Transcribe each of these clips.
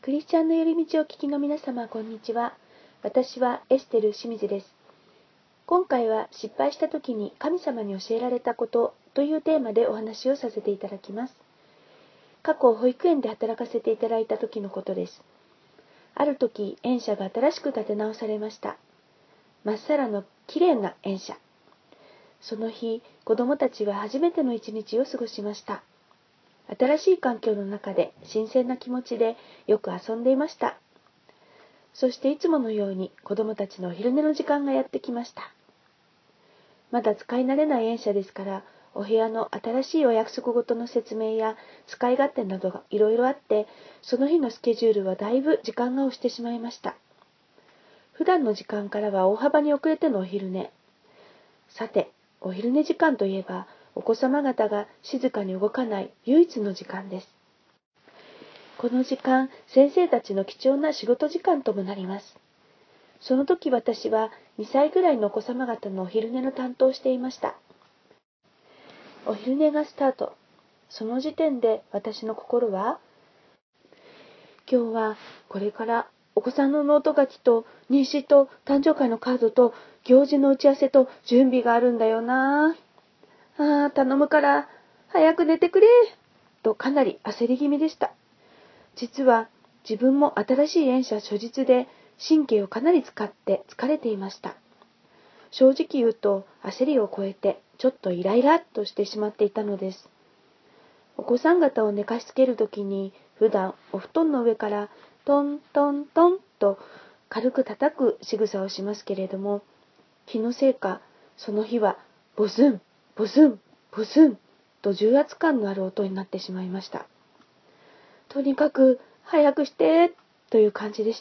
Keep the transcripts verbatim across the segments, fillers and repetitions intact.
クリスチャンの寄り道を聞きの皆様、こんにちは。私はエステル清水です。今回は失敗した時に神様に教えられたことというテーマでお話をさせていただきます。過去保育園で働かせていただいた時のことです。ある時、園舎が新しく建て直されました。まっさらのきれいな園舎。その日、子供たちは初めての一日を過ごしました。新しい環境の中で新鮮な気持ちでよく遊んでいました。そしていつものように子供たちのお昼寝の時間がやってきました。まだ使い慣れない園舎ですから、お部屋の新しいお約束事の説明や使い勝手などがいろいろあって、その日のスケジュールはだいぶ時間が押してしまいました。普段の時間からは大幅に遅れてのお昼寝。さて、お昼寝時間といえば、お子様方が静かに動かない唯一の時間です。この時間、先生たちの貴重な仕事時間ともなります。その時私はにさいぐらいのお子様方のお昼寝の担当をしていました。お昼寝がスタート。その時点で私の心は、今日はこれからお子さんのノート書きと日誌と誕生会のカードと行事の打ち合わせと準備があるんだよな。ああ、頼むから早く寝てくれとかなり焦り気味でした。実は自分も新しい園舎初日で神経をかなり使って疲れていました。正直言うと焦りを超えてちょっとイライラっとしてしまっていたのです。お子さん方を寝かしつけるときに普段お布団の上からトントントンと軽く叩く仕草をしますけれども、気のせいかその日はボスンボスンボスンと重圧感のある音になってしまいました。とにかく早くしてという感じでした。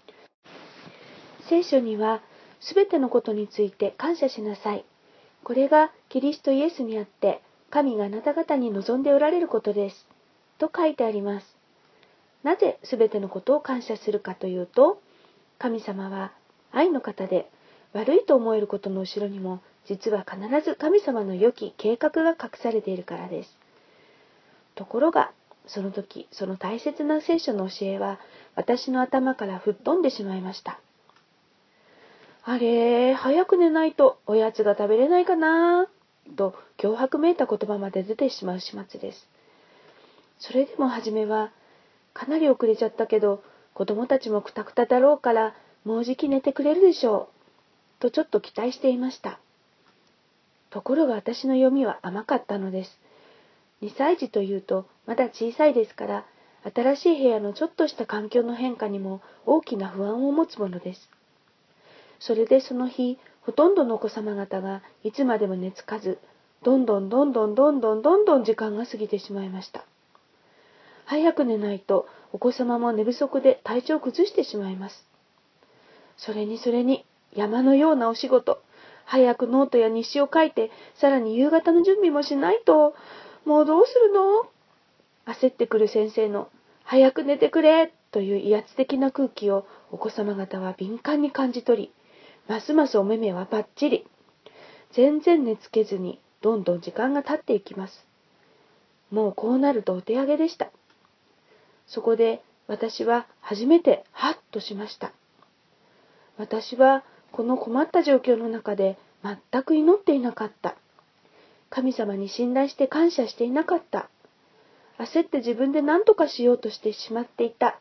聖書にはすべてのことについて感謝しなさい。これがキリストイエスにあって神があなた方に望んでおられることです。と書いてあります。なぜすべてのことを感謝するかというと、神様は愛の方で悪いと思えることの後ろにも実は必ず神様の良き計画が隠されているからです。ところが、その時、その大切な聖書の教えは私の頭から吹っ飛んでしまいました。あれ、早く寝ないとおやつが食べれないかなと脅迫めいた言葉まで出てしまう始末です。それでも初めは、かなり遅れちゃったけど、子供たちもくたくただろうから、もうじき寝てくれるでしょう、とちょっと期待していました。ところが私の読みは甘かったのです。にさい児というとまだ小さいですから、新しい部屋のちょっとした環境の変化にも大きな不安を持つものです。それでその日、ほとんどのお子様方がいつまでも寝つかず、どんどんどんどんどんどんどんどん時間が過ぎてしまいました。早く寝ないとお子様も寝不足で体調を崩してしまいます。それにそれに山のようなお仕事、早くノートや日誌を書いて、さらに夕方の準備もしないと、もうどうするの？焦ってくる先生の早く寝てくれという威圧的な空気をお子様方は敏感に感じ取り、ますますお目目はバッチリ。全然寝つけずにどんどん時間が経っていきます。もうこうなるとお手上げでした。そこで私は初めてハッとしました。私はこの困った状況の中で全く祈っていなかった。神様に信頼して感謝していなかった。焦って自分で何とかしようとしてしまっていた。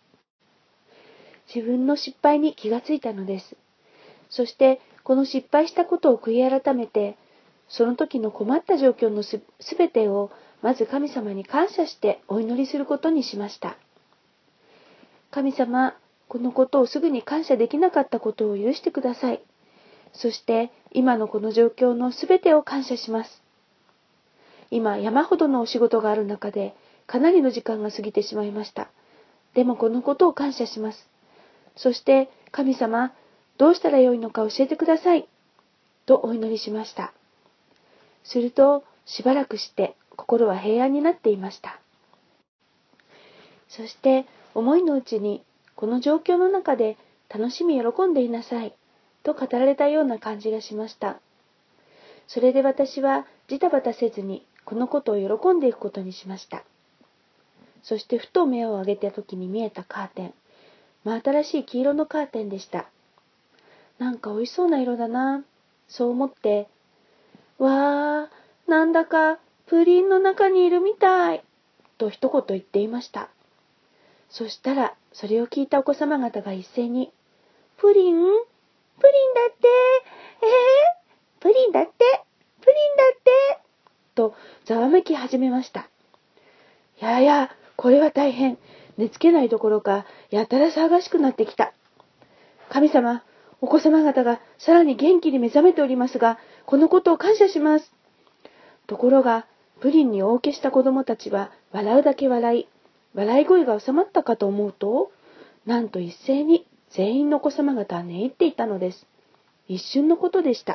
自分の失敗に気がついたのです。そしてこの失敗したことを悔い改めて、その時の困った状況のすべてをまず神様に感謝してお祈りすることにしました。神様、このことをすぐに感謝できなかったことを許してください。そして今のこの状況のすべてを感謝します。今山ほどのお仕事がある中でかなりの時間が過ぎてしまいました。でもこのことを感謝します。そして神様、どうしたらよいのか教えてください。とお祈りしました。するとしばらくして心は平安になっていました。そして思いのうちにこの状況の中で楽しみ喜んでいなさいと語られたような感じがしました。それで私はジタバタせずにこのことを喜んでいくことにしました。 そしてふと目を上げた時に見えたカーテン。真新しい黄色のカーテンでした。なんか美味しそうな色だな、そう思って、わー、なんだかプリンの中にいるみたい、と一言言っていました。そしたら、それを聞いたお子様方が一斉に、プリン？プリンだって、えー、プリンだって、プリンだって、とざわめき始めました。やや、これは大変。寝つけないどころか、やたら騒がしくなってきた。神様、お子様方がさらに元気に目覚めておりますが、このことを感謝します。ところが、プリンに大受けした子供たちは笑うだけ笑い、笑い声が収まったかと思うと、なんと一斉に全員のお子様方は寝入っていたのです。一瞬のことでした。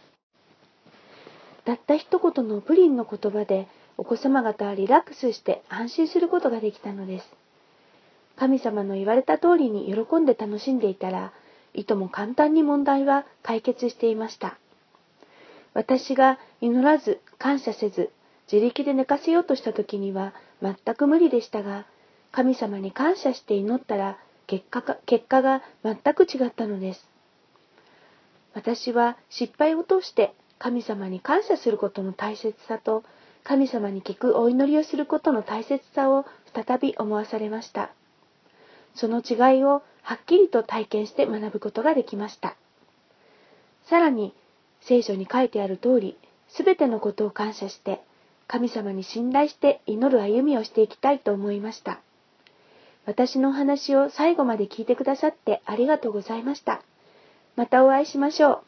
たった一言のプリンの言葉で、お子様方はリラックスして安心することができたのです。神様の言われた通りに喜んで楽しんでいたら、いとも簡単に問題は解決していました。私が祈らず、感謝せず、自力で寝かせようとした時には全く無理でしたが、神様に感謝して祈ったら結果が、結果が全く違ったのです。私は失敗を通して神様に感謝することの大切さと、神様に聞くお祈りをすることの大切さを再び思わされました。その違いをはっきりと体験して学ぶことができました。さらに、聖書に書いてある通り、すべてのことを感謝して、神様に信頼して祈る歩みをしていきたいと思いました。私のお話を最後まで聞いてくださってありがとうございました。またお会いしましょう。